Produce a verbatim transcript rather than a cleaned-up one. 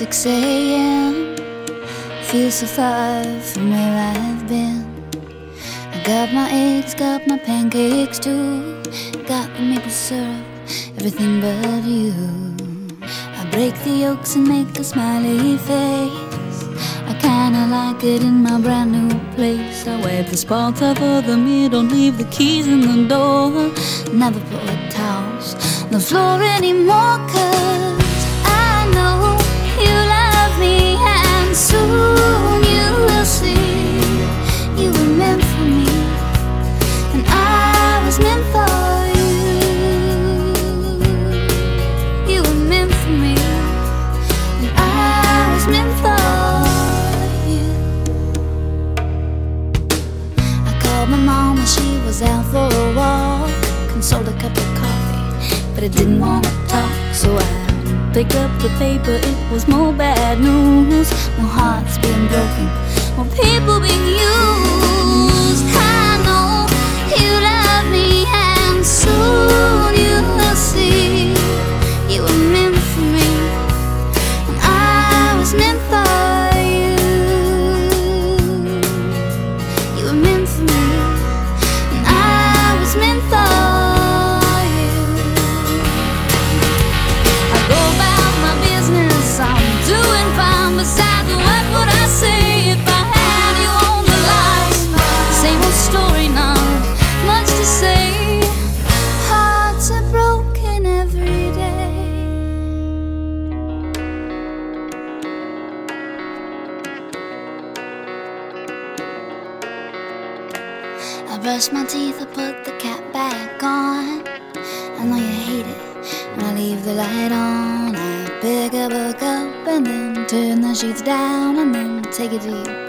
six a.m. Feels so far from where I've been. I got my eggs, got my pancakes too. Got the maple syrup, everything but you. I break the yolks and make a smiley face. I kinda like it in my brand new place. I wipe the spots off of the mirror, don't leave the keys in the door. Never put towels on the floor anymore, 'cause I know you love me, and soon you will see you were meant for me, and I was meant for you. You were meant for me, and I was meant for you. I called my mom when she was out for a walk, consoled a cup of coffee, but I didn't want to talk, so I picked up the paper. It was more bad news, more hearts being broken, more people being used. I know you love me, and soon you will see you were meant for me, and I was meant for you. You were meant for me, and I was meant for you. I go about my business, I'm doing fine. Besides, what would I say if I had you on the line? Same old story, not much to say. Hearts are broken every day. I brush my teeth, I put the cap back on. I know you hate it when I leave the light on. I pick a book up and then turn the sheets down and then take a deep